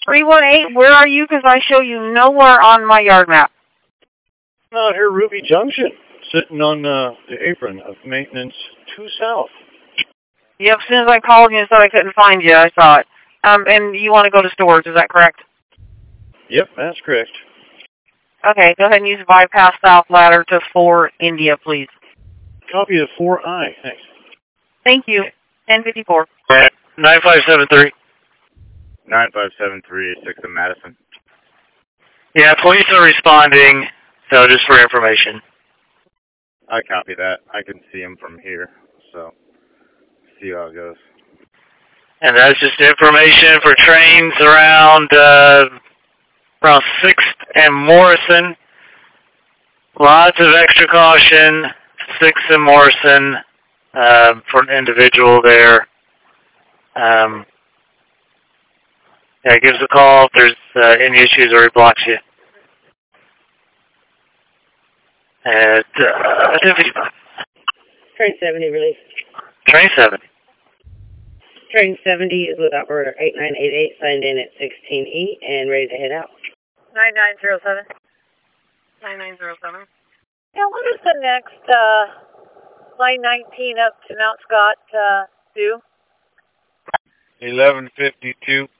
318, where are you? Because I show you nowhere on my yard map. Out here, Ruby Junction, sitting on the apron of maintenance 2 South. Yep, as soon as I called you and said I couldn't find you, I saw it. And you want to go to stores, is that correct? Yep, that's correct. Okay, go ahead and use bypass south ladder to 4 India, please. Copy of 4I, thanks. Thank you. 1054. 9573. 9573, 6 in Madison. Yeah, police are responding, so just for information. I copy that. I can see him from here, so see how it goes. And that's just information for trains around 6th and Morrison. Lots of extra caution, 6th and Morrison, for an individual there. Yeah, give us a call if there's any issues or he blocks you. At 1055. Train 70 release. Train 70. Train 70 is with operator 8988, signed in at 16E and ready to head out. 9907. 9907. Yeah, what is the next line 19 up to Mount Scott do? 1152.